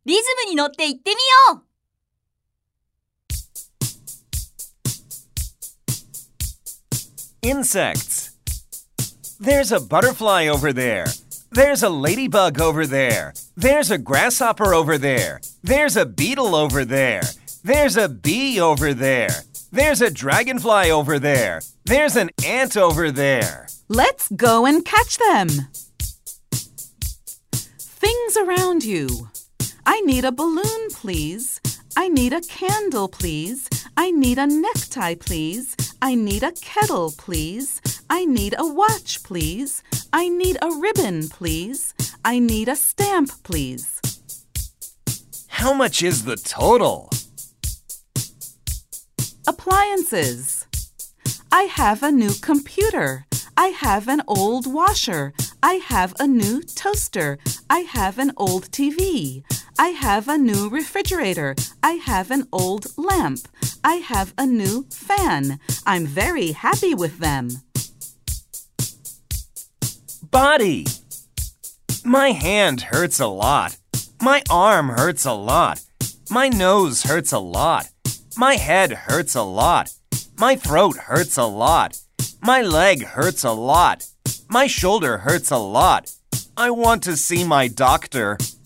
リズムに乗って言ってみよう。 Insects. There's a butterfly over there. There's a ladybug over there. There's a grasshopper over there. There's a beetle over there. There's a bee over there. There's a dragonfly over there. There's an ant over there. Let's go and catch them. Things around you. I need a balloon, please. I need a candle, please. I need a necktie, please. I need a kettle, please. I need a watch, please. I need a ribbon, please. I need a stamp, please. How much is the total? Appliances. I have a new computer. I have an old washer. I have a new toaster. I have an old TV. I have a new refrigerator. I have an old lamp. I have a new fan. I'm very happy with them. Body. My hand hurts a lot. My arm hurts a lot. My nose hurts a lot. My head hurts a lot. My throat hurts a lot. My leg hurts a lot. My shoulder hurts a lot. I want to see my doctor.